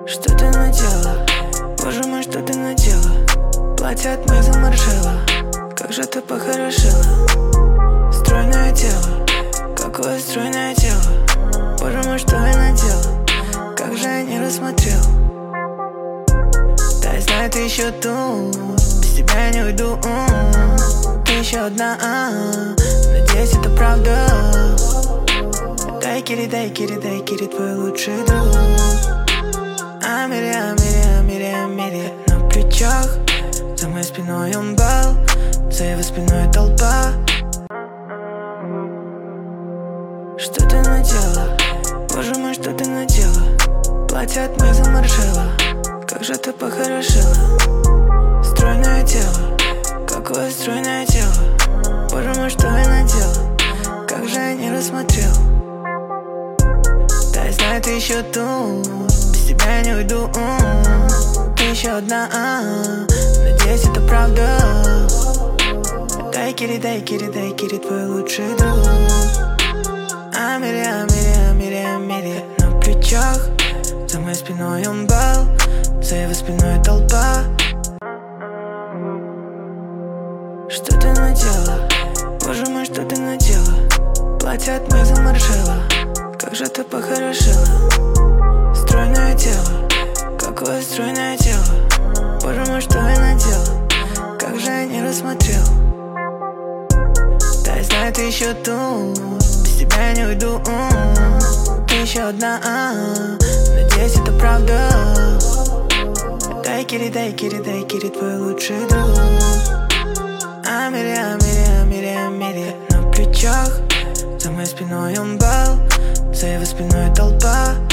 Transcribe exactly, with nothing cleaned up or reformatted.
Что ты надела? Боже мой, что ты надела? Платье от Мейзел Маржела. Как же ты похорошела. Стройное тело, какое стройное тело. Боже мой, что я надела? Как же я не рассмотрел. Да, я знаю, ты еще тут. Без тебя я не уйду. Ты еще одна. Надеюсь, это правда. Дай кири, дай кири, дай кири, твой лучший друг. Амири, амири, амири, амири. На плечах, за моей спиной он был, за его спиной толпа. Что ты надела? Боже мой, что ты надела? Платье от Мейзел Маржела. Как же ты похорошела. Стройное тело, какое стройное тело. Боже мой, что я надела? Как же я не рассмотрел. Да, я знаю, ты еще тут. Без тебя я не уйду. Ты еще одна. Надеюсь, это правда. Дай кири, дай кири, дай кири, твой лучший друг. Амири, амири, амири, амири. На плечах, за моей спиной он был, за его спиной толпа. Что ты надела? Боже мой, что ты надела? Платье от Мейзел Маржела. Как же ты похорошела. Стройное тело, какое стройное тело. Боже мой, что я надела? Как же я не рассмотрел. Да, я знаю, ты еще тут. Без тебя я не уйду. Ты еще одна. Надеюсь, это правда. Дай кири, дай кири, дай кири, твой лучший друг. Амири, амири, амири, амири. На плечах, за моей спиной он был, за его спиной толпа.